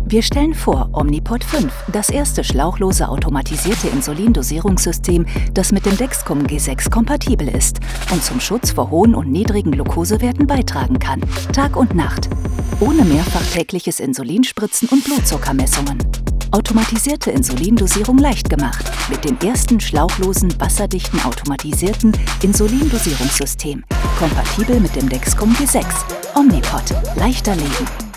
Wir stellen vor Omnipod 5, das erste schlauchlose automatisierte Insulindosierungssystem, das mit dem Dexcom G6 kompatibel ist und zum Schutz vor hohen und niedrigen Glukosewerten beitragen kann. Tag und Nacht. Ohne mehrfach tägliches Insulinspritzen und Blutzuckermessungen. Automatisierte Insulindosierung leicht gemacht. Mit dem ersten schlauchlosen, wasserdichten, automatisierten Insulindosierungssystem. Kompatibel mit dem Dexcom G6. Omnipod. Leichter leben.